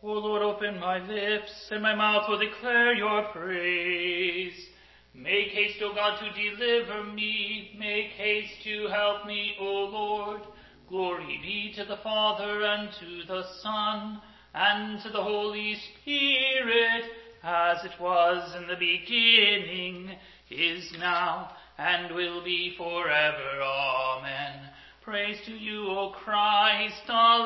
O Lord, open my lips, and my mouth will declare your praise. Make haste, O God, to deliver me. Make haste to help me, O Lord. Glory be to the Father, and to the Son, and to the Holy Spirit, as it was in the beginning, is now, and will be forever. Amen. Praise to you, O Christ.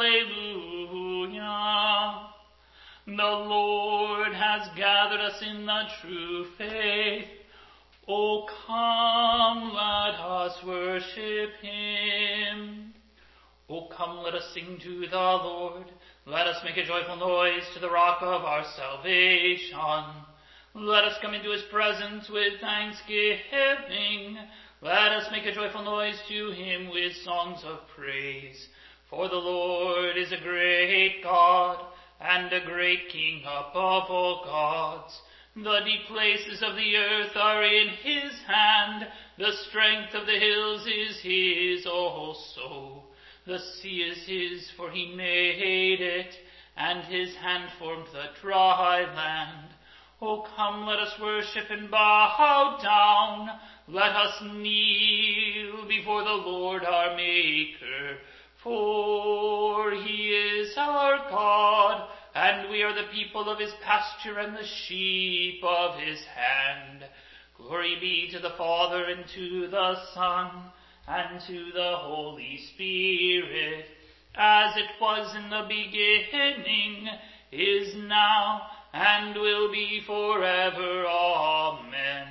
Alleluia. The Lord has gathered us in the true faith. O come, let us worship him. O come, let us sing to the Lord. Let us make a joyful noise to the rock of our salvation. Let us come into his presence with thanksgiving. Let us make a joyful noise to him with songs of praise. For the Lord is a great God, and a great King above all gods. The deep places of the earth are in his hand. The strength of the hills is his also. The sea is his, for he made it, and his hand formed the dry land. O come, let us worship and bow down. Let us kneel before the Lord our Maker. For he is our God, and we are the people of his pasture and the sheep of his hand. Glory be to the Father, and to the Son, and to the Holy Spirit, as it was in the beginning, is now, and will be forever. Amen.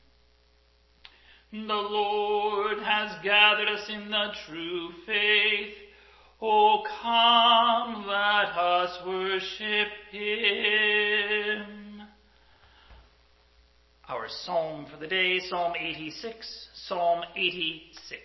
The Lord has gathered us in the true faith. O come, let us worship him. Our psalm for the day, Psalm 86. Psalm 86.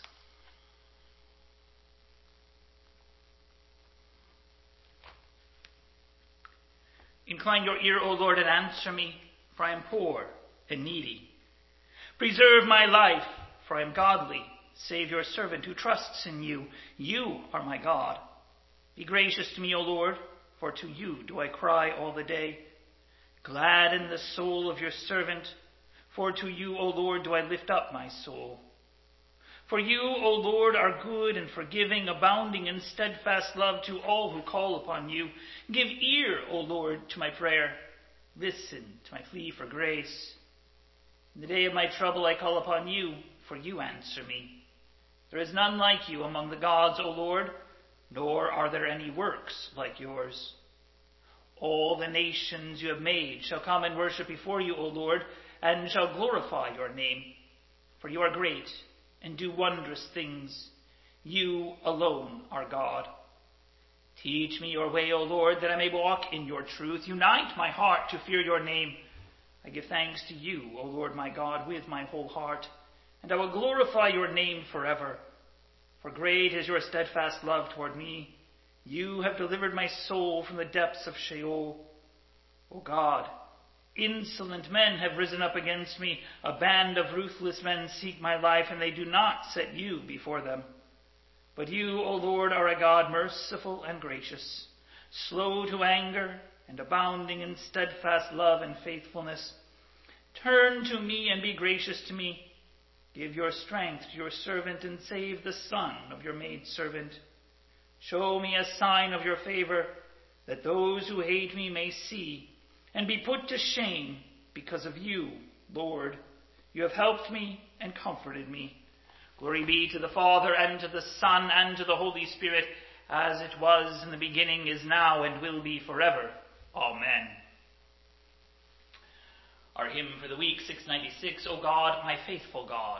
Incline your ear, O Lord, and answer me, for I am poor and needy. Preserve my life, for I am godly. Save your servant who trusts in you. You are my God. Be gracious to me, O Lord, for to you do I cry all the day. Gladden the soul of your servant, for to you, O Lord, do I lift up my soul. For you, O Lord, are good and forgiving, abounding in steadfast love to all who call upon you. Give ear, O Lord, to my prayer. Listen to my plea for grace. In the day of my trouble I call upon you, for you answer me. There is none like you among the gods, O Lord, nor are there any works like yours. All the nations you have made shall come and worship before you, O Lord, and shall glorify your name. For you are great and do wondrous things. You alone are God. Teach me your way, O Lord, that I may walk in your truth. Unite my heart to fear your name. I give thanks to you, O Lord my God, with my whole heart, and I will glorify your name forever. For great is your steadfast love toward me. You have delivered my soul from the depths of Sheol. O God, insolent men have risen up against me. A band of ruthless men seek my life, and they do not set you before them. But you, O Lord, are a God merciful and gracious, slow to anger, and abounding in steadfast love and faithfulness. Turn to me and be gracious to me. Give your strength to your servant, and save the son of your maidservant. Show me a sign of your favor, that those who hate me may see, and be put to shame because of you, Lord. You have helped me and comforted me. Glory be to the Father, and to the Son, and to the Holy Spirit, as it was in the beginning, is now, and will be forever. Amen. Our hymn for the week, 696, O God, my faithful God.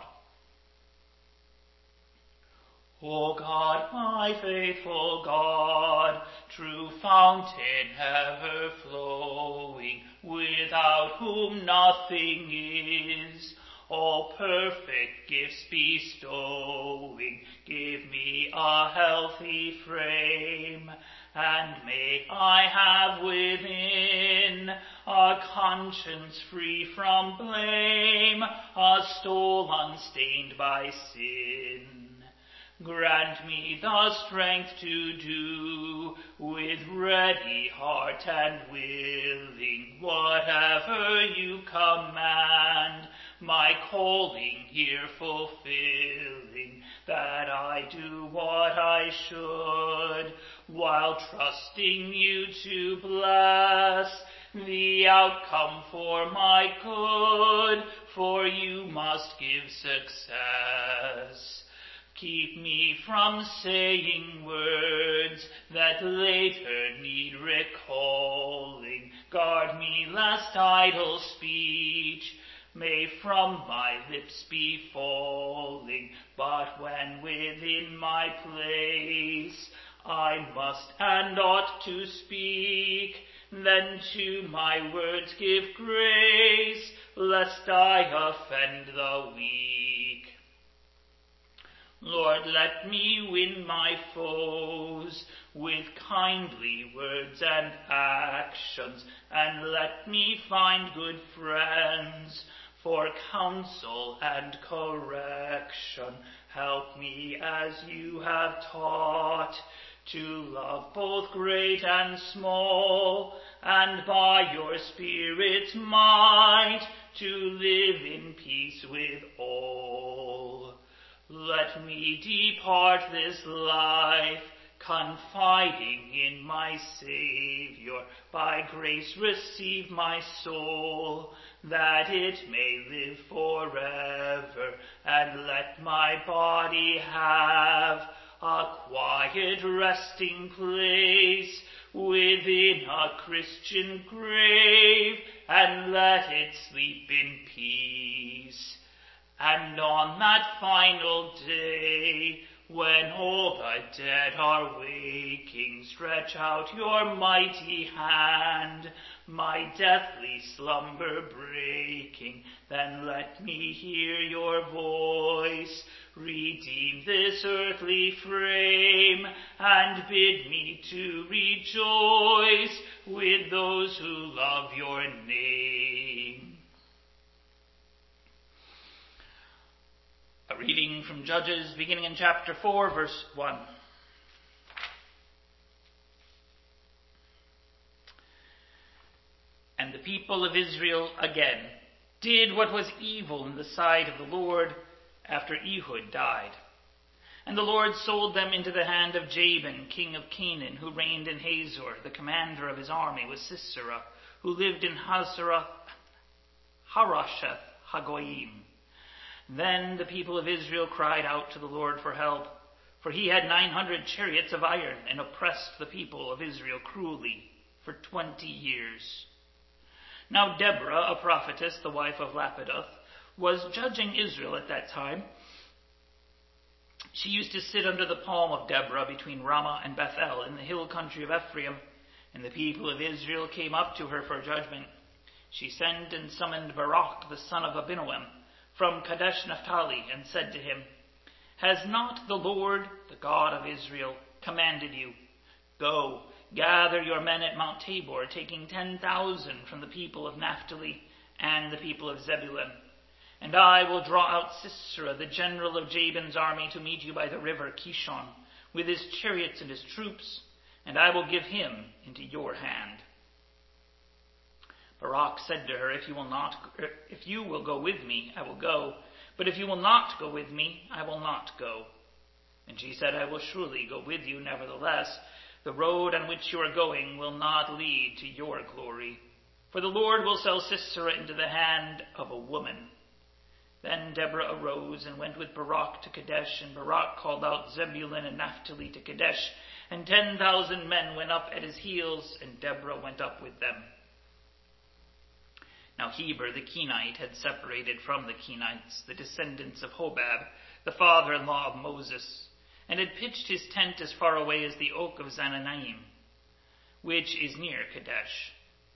O God, my faithful God, true fountain ever flowing, without whom nothing is, all perfect gifts bestowing, give me a healthy frame, and may I have within a conscience free from blame, a soul unstained by sin. Grant me the strength to do with ready heart and willing whatever you command, my calling here fulfilling, that I do what I should, while trusting you to bless the outcome for my good, for you must give success. Keep me from saying words that later need recalling. Guard me lest idle speech may from my lips be falling. But when within my place I must and ought to speak, then to my words give grace, lest I offend the weak. Lord, let me win my foes with kindly words and actions, and let me find good friends for counsel and correction. Help me as you have taught, to love both great and small, and by your Spirit's might to live in peace with all. Let me depart this life, confiding in my Saviour. By grace receive my soul, that it may live forever, and let my body have a quiet resting place within a Christian grave, and let it sleep in peace. And on that final day, when all the dead are waking, stretch out your mighty hand, my deathly slumber breaking. Then let me hear your voice, redeem this earthly frame, and bid me to rejoice with those who love your name. A reading from Judges, beginning in chapter 4, verse 1. And the people of Israel again did what was evil in the sight of the Lord after Ehud died. And the Lord sold them into the hand of Jabin, king of Canaan, who reigned in Hazor. The commander of his army was Sisera, who lived in Harasheth Hagoyim. Then the people of Israel cried out to the Lord for help, for he had 900 chariots of iron, and oppressed the people of Israel cruelly for 20 years. Now Deborah, a prophetess, the wife of Lapidoth, was judging Israel at that time. She used to sit under the palm of Deborah between Ramah and Bethel in the hill country of Ephraim, and the people of Israel came up to her for judgment. She sent and summoned Barak, the son of Abinoam, from Kadesh Naphtali, and said to him, Has not the Lord, the God of Israel, commanded you, Go, gather your men at Mount Tabor, taking 10,000 from the people of Naphtali and the people of Zebulun. And I will draw out Sisera, the general of Jabin's army, to meet you by the river Kishon, with his chariots and his troops, and I will give him into your hand. Barak said to her, If you will go with me, I will go. But if you will not go with me, I will not go. And she said, I will surely go with you. Nevertheless, the road on which you are going will not lead to your glory. For the Lord will sell Sisera into the hand of a woman. Then Deborah arose and went with Barak to Kadesh, and Barak called out Zebulun and Naphtali to Kadesh, and 10,000 men went up at his heels, and Deborah went up with them. Now Heber the Kenite had separated from the Kenites, the descendants of Hobab, the father-in-law of Moses, and had pitched his tent as far away as the oak of Zananaim, which is near Kadesh.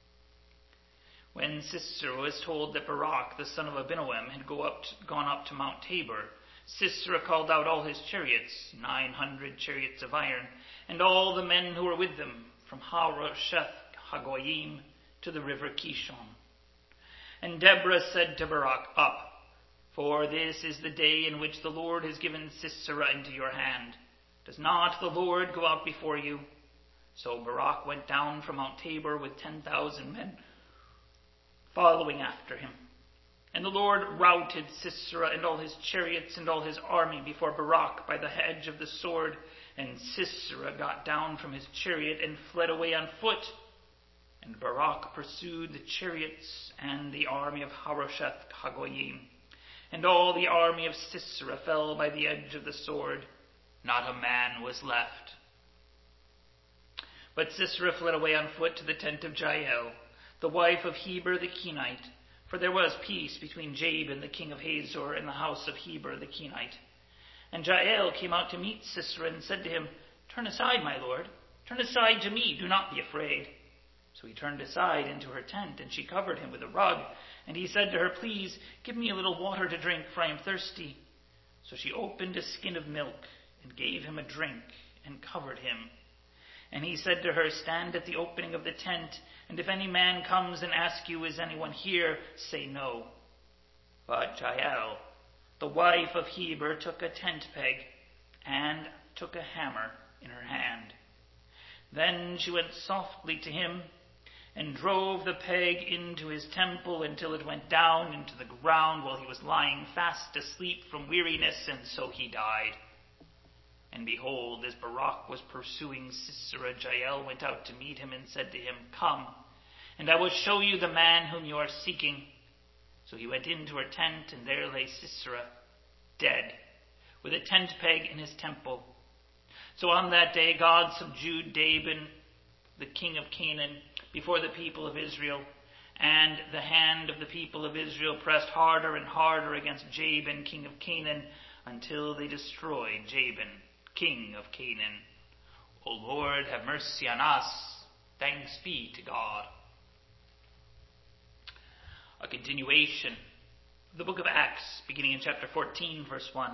When Sisera was told that Barak, the son of Abinoam, had gone up to Mount Tabor, Sisera called out all his chariots, 900 chariots of iron, and all the men who were with them, from Harasheth Hagoyim to the river Kishon. And Deborah said to Barak, Up, For this is the day in which the Lord has given Sisera into your hand. Does not the Lord go out before you? So Barak went down from Mount Tabor with 10,000 men following after him. And the Lord routed Sisera and all his chariots and all his army before Barak by the edge of the sword. And Sisera got down from his chariot and fled away on foot. And Barak pursued the chariots and the army of Harosheth Hagoyim. And all the army of Sisera fell by the edge of the sword. Not a man was left. But Sisera fled away on foot to the tent of Jael, the wife of Heber the Kenite, for there was peace between Jabin the king of Hazor and the house of Heber the Kenite. And Jael came out to meet Sisera and said to him, Turn aside, my lord, turn aside to me, do not be afraid. So he turned aside into her tent, and she covered him with a rug. And he said to her, Please, give me a little water to drink, for I am thirsty. So she opened a skin of milk, and gave him a drink, and covered him. And he said to her, Stand at the opening of the tent, and if any man comes and asks you, Is anyone here? Say no. But Jael, the wife of Heber, took a tent peg, and took a hammer in her hand. Then she went softly to him, and drove the peg into his temple until it went down into the ground while he was lying fast asleep from weariness, and so he died. And behold, as Barak was pursuing Sisera, Jael went out to meet him and said to him, Come, and I will show you the man whom you are seeking. So he went into her tent, and there lay Sisera, dead, with a tent peg in his temple. So on that day God subdued Jabin, the king of Canaan, before the people of Israel, and the hand of the people of Israel pressed harder and harder against Jabin, king of Canaan, until they destroyed Jabin, king of Canaan. O Lord, have mercy on us. Thanks be to God. A continuation of the book of Acts, beginning in chapter 14, verse 1.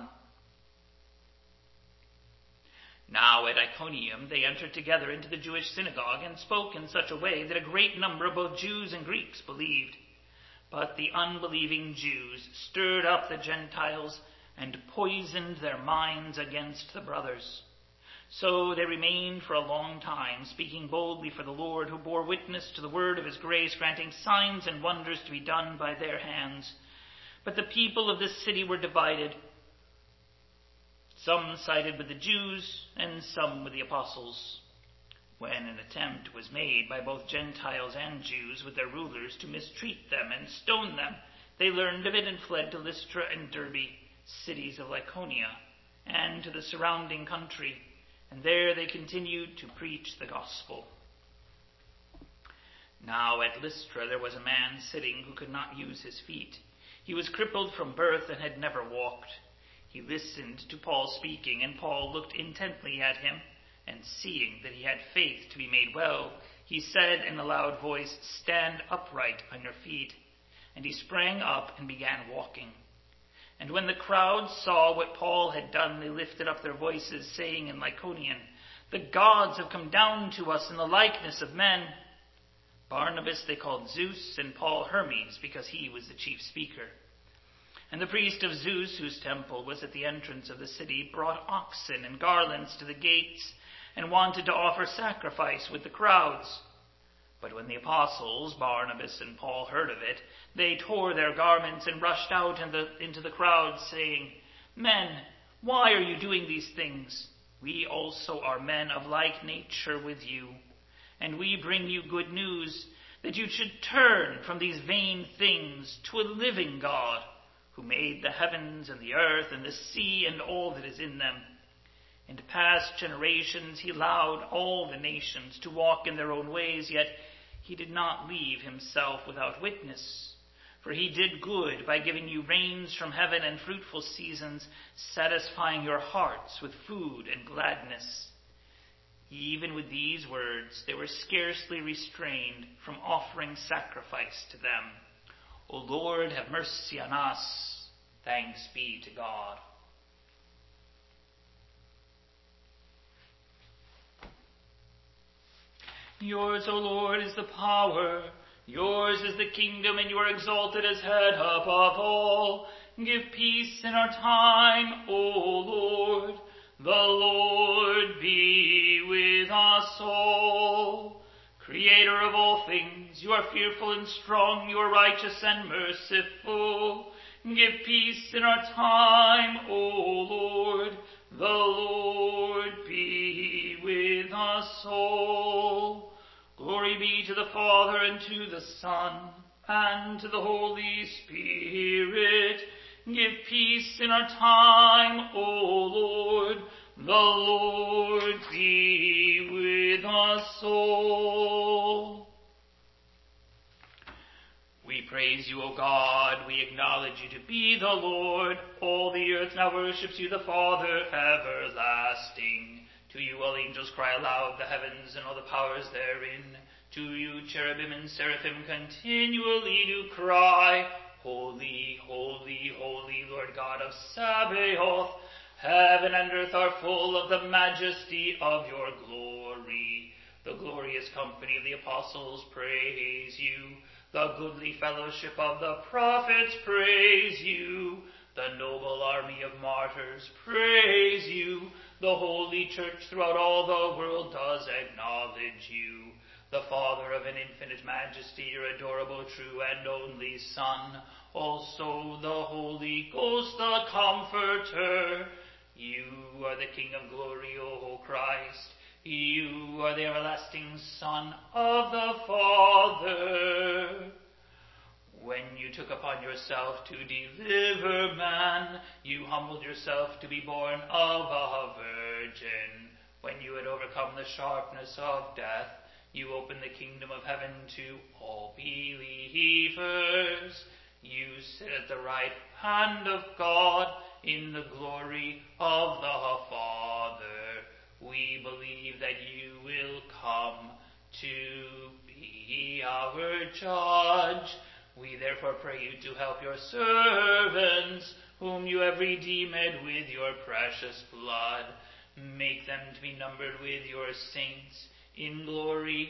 Now at Iconium they entered together into the Jewish synagogue and spoke in such a way that a great number of both Jews and Greeks believed. But the unbelieving Jews stirred up the Gentiles and poisoned their minds against the brothers. So they remained for a long time, speaking boldly for the Lord, who bore witness to the word of his grace, granting signs and wonders to be done by their hands. But the people of this city were divided. Some sided with the Jews, and some with the apostles. When an attempt was made by both Gentiles and Jews with their rulers to mistreat them and stone them, they learned of it and fled to Lystra and Derbe, cities of Lycaonia, and to the surrounding country, and there they continued to preach the gospel. Now at Lystra there was a man sitting who could not use his feet. He was crippled from birth and had never walked. He listened to Paul speaking, and Paul looked intently at him, and seeing that he had faith to be made well, he said in a loud voice, Stand upright on your feet. And he sprang up and began walking. And when the crowd saw what Paul had done, they lifted up their voices, saying in Lycaonian, The gods have come down to us in the likeness of men. Barnabas they called Zeus, and Paul Hermes, because he was the chief speaker. And the priest of Zeus, whose temple was at the entrance of the city, brought oxen and garlands to the gates, and wanted to offer sacrifice with the crowds. But when the apostles, Barnabas and Paul, heard of it, they tore their garments and rushed out into the crowd, saying, Men, why are you doing these things? We also are men of like nature with you, and we bring you good news, that you should turn from these vain things to a living God, who made the heavens and the earth and the sea and all that is in them. In past generations he allowed all the nations to walk in their own ways, yet he did not leave himself without witness. For he did good by giving you rains from heaven and fruitful seasons, satisfying your hearts with food and gladness. Even with these words, they were scarcely restrained from offering sacrifice to them. O Lord, have mercy on us. Thanks be to God. Yours, O Lord, is the power. Yours is the kingdom, and you are exalted as head above all. give peace in our time, O Lord. The Lord be with us all. Creator of all things, you are fearful and strong, you are righteous and merciful. Give peace in our time, O Lord. The Lord be with us all. Glory be to the Father, and to the Son, and to the Holy Spirit. Give peace in our time, O Lord. The Lord be with us all. We praise you, O God. We acknowledge you to be the Lord. All the earth now worships you, the Father everlasting. To you all angels cry aloud, the heavens and all the powers therein. To you cherubim and seraphim continually do cry, Holy, holy, holy, Lord God of Sabaoth. Heaven and earth are full of the majesty of your glory. The glorious company of the apostles praise you. The goodly fellowship of the prophets praise you. The noble army of martyrs praise you. The holy church throughout all the world does acknowledge you. The Father of an infinite majesty, your adorable, true, and only Son. Also the Holy Ghost, the Comforter. You are the King of glory, O Christ. You are the everlasting Son of the Father. When you took upon yourself to deliver man, you humbled yourself to be born of a virgin. When you had overcome the sharpness of death, you opened the kingdom of heaven to all believers. You sit at the right hand of God in the glory of the Father. We believe that you will come to be our judge. We therefore pray you to help your servants, whom you have redeemed with your precious blood. Make them to be numbered with your saints in glory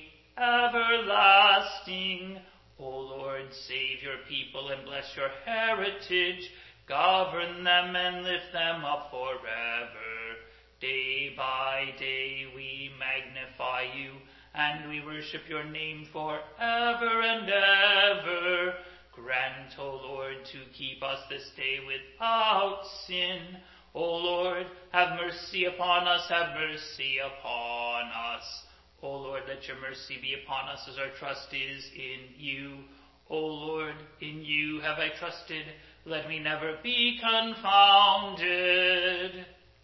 everlasting. O Lord, save your people and bless your heritage. Govern them and lift them up forever. Day by day we magnify you, and we worship your name forever and ever. Grant, O Lord, to keep us this day without sin. O Lord, have mercy upon us, have mercy upon us. O Lord, let your mercy be upon us as our trust is in you. O Lord, in you have I trusted. Let me never be confounded.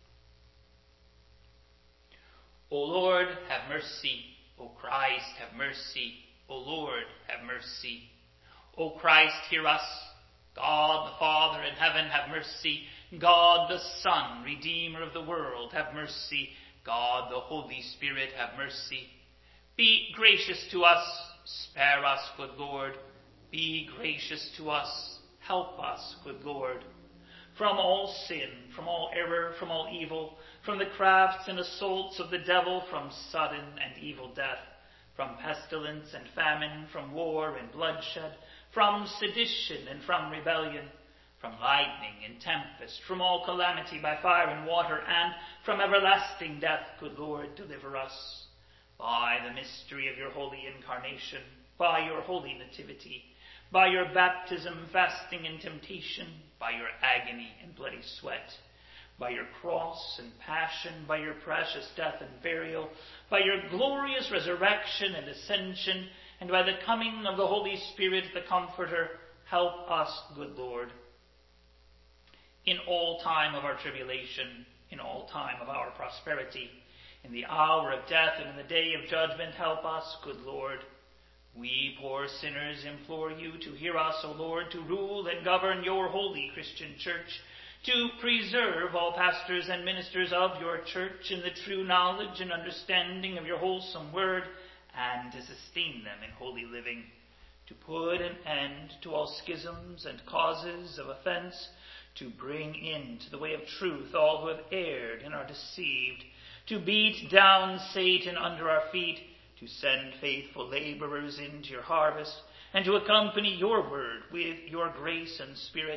O Lord, have mercy. O Christ, have mercy. O Lord, have mercy. O Christ, hear us. God the Father in heaven, have mercy. God the Son, Redeemer of the world, have mercy. God the Holy Spirit, have mercy. Be gracious to us. Spare us, good Lord. Be gracious to us. Help us, good Lord. From all sin, from all error, from all evil, from the crafts and assaults of the devil, from sudden and evil death, from pestilence and famine, from war and bloodshed, from sedition and from rebellion, from lightning and tempest, from all calamity by fire and water, and from everlasting death, good Lord, deliver us. By the mystery of your holy incarnation, by your holy nativity, by your baptism, fasting, and temptation, by your agony and bloody sweat, by your cross and passion, by your precious death and burial, by your glorious resurrection and ascension, and by the coming of the Holy Spirit, the Comforter, help us, good Lord. In all time of our tribulation, in all time of our prosperity, in the hour of death and in the day of judgment, help us, good Lord. We poor sinners implore you to hear us, O Lord, to rule and govern your holy Christian church, to preserve all pastors and ministers of your church in the true knowledge and understanding of your wholesome word, and to sustain them in holy living, to put an end to all schisms and causes of offense, to bring into the way of truth all who have erred and are deceived, to beat down Satan under our feet, to send faithful laborers into your harvest, and to accompany your word with your grace and spirit,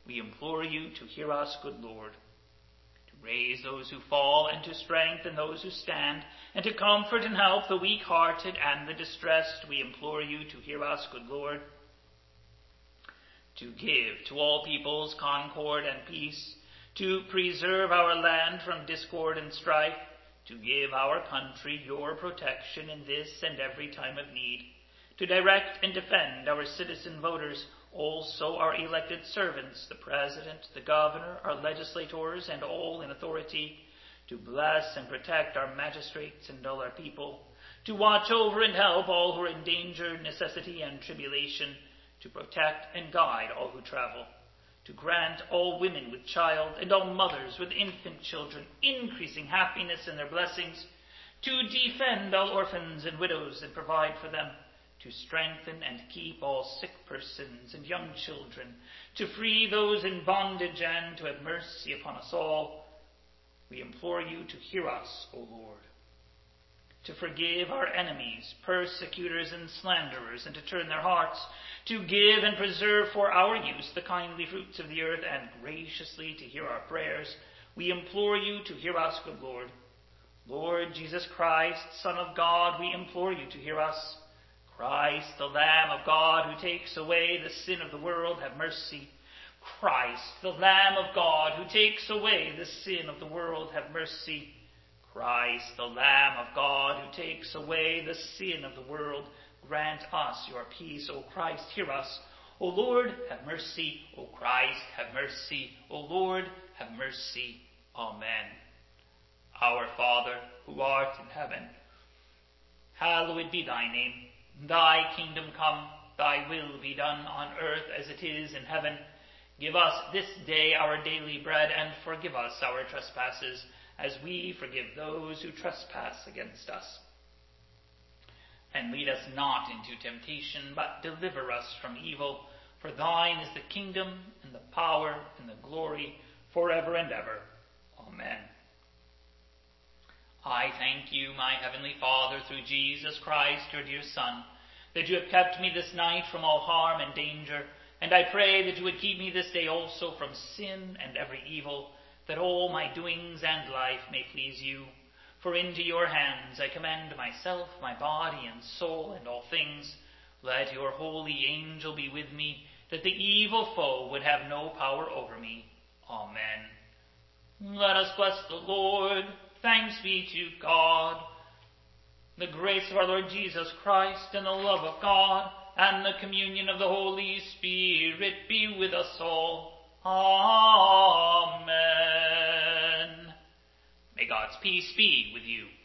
we implore you to hear us, good Lord. To raise those who fall, and to strengthen those who stand, and to comfort and help the weak-hearted and the distressed, we implore you to hear us, good Lord. To give to all peoples concord and peace, to preserve our land from discord and strife, to give our country your protection in this and every time of need, to direct and defend our citizen voters, also our elected servants, the President, the Governor, our legislators, and all in authority, to bless and protect our magistrates and all our people, to watch over and help all who are in danger, necessity, and tribulation, to protect and guide all who travel, to grant all women with child and all mothers with infant children increasing happiness in their blessings, to defend all orphans and widows and provide for them, to strengthen and keep all sick persons and young children, to free those in bondage and to have mercy upon us all. We implore you to hear us, O Lord. To forgive our enemies, persecutors and slanderers, and to turn their hearts, to give and preserve for our use the kindly fruits of the earth, and graciously to hear our prayers, we implore you to hear us, good Lord. Lord Jesus Christ, Son of God, we implore you to hear us. Christ, the Lamb of God, who takes away the sin of the world, have mercy. Christ, the Lamb of God, who takes away the sin of the world, have mercy. Christ, the Lamb of God, who takes away the sin of the world, grant us your peace. O Christ, hear us. O Lord, have mercy. O Christ, have mercy. O Lord, have mercy. Amen. Our Father, who art in heaven, hallowed be thy name. Thy kingdom come, thy will be done on earth as it is in heaven. Give us this day our daily bread, and forgive us our trespasses, as we forgive those who trespass against us. And lead us not into temptation, but deliver us from evil. For thine is the kingdom, and the power, and the glory, forever and ever. Amen. I thank you, my heavenly Father, through Jesus Christ, your dear Son, that you have kept me this night from all harm and danger, and I pray that you would keep me this day also from sin and every evil, that all my doings and life may please you. For into your hands I commend myself, my body and soul, and all things. Let your holy angel be with me, that the evil foe would have no power over me. Amen. Let us bless the Lord. Thanks be to God. The grace of our Lord Jesus Christ, and the love of God, and the communion of the Holy Spirit be with us all. Amen. May God's peace be with you.